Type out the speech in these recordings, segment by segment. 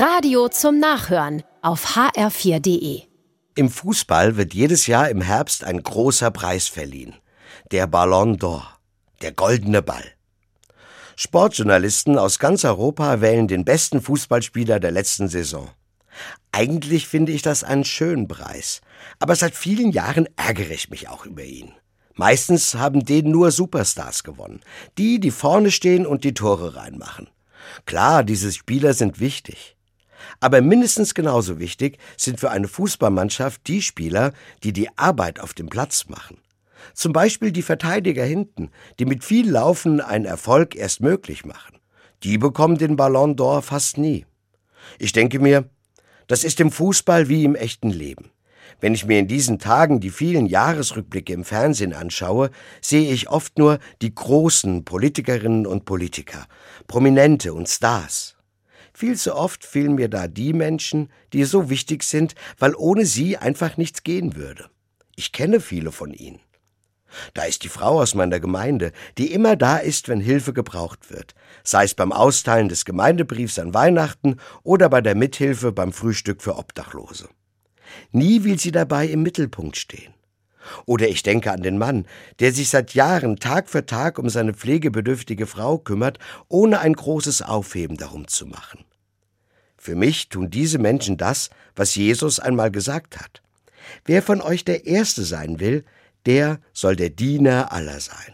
Radio zum Nachhören auf hr4.de. Im Fußball wird jedes Jahr im Herbst ein großer Preis verliehen. Der Ballon d'Or, der goldene Ball. Sportjournalisten aus ganz Europa wählen den besten Fußballspieler der letzten Saison. Eigentlich finde ich das einen schönen Preis, aber seit vielen Jahren ärgere ich mich auch über ihn. Meistens haben den nur Superstars gewonnen, die vorne stehen und die Tore reinmachen. Klar, diese Spieler sind wichtig. Aber mindestens genauso wichtig sind für eine Fußballmannschaft die Spieler, die die Arbeit auf dem Platz machen. Zum Beispiel die Verteidiger hinten, die mit viel Laufen einen Erfolg erst möglich machen. Die bekommen den Ballon d'Or fast nie. Ich denke mir, das ist im Fußball wie im echten Leben. Wenn ich mir in diesen Tagen die vielen Jahresrückblicke im Fernsehen anschaue, sehe ich oft nur die großen Politikerinnen und Politiker, Prominente und Stars. Viel zu oft fehlen mir da die Menschen, die so wichtig sind, weil ohne sie einfach nichts gehen würde. Ich kenne viele von ihnen. Da ist die Frau aus meiner Gemeinde, die immer da ist, wenn Hilfe gebraucht wird, sei es beim Austeilen des Gemeindebriefs an Weihnachten oder bei der Mithilfe beim Frühstück für Obdachlose. Nie will sie dabei im Mittelpunkt stehen. Oder ich denke an den Mann, der sich seit Jahren Tag für Tag um seine pflegebedürftige Frau kümmert, ohne ein großes Aufheben darum zu machen. Für mich tun diese Menschen das, was Jesus einmal gesagt hat. Wer von euch der Erste sein will, der soll der Diener aller sein.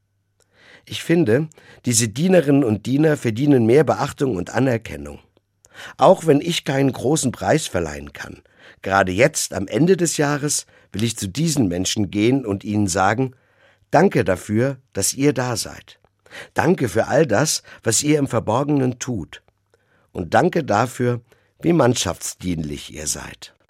Ich finde, diese Dienerinnen und Diener verdienen mehr Beachtung und Anerkennung. Auch wenn ich keinen großen Preis verleihen kann, gerade jetzt am Ende des Jahres will ich zu diesen Menschen gehen und ihnen sagen, danke dafür, dass ihr da seid. Danke für all das, was ihr im Verborgenen tut. Und danke dafür, wie mannschaftsdienlich ihr seid.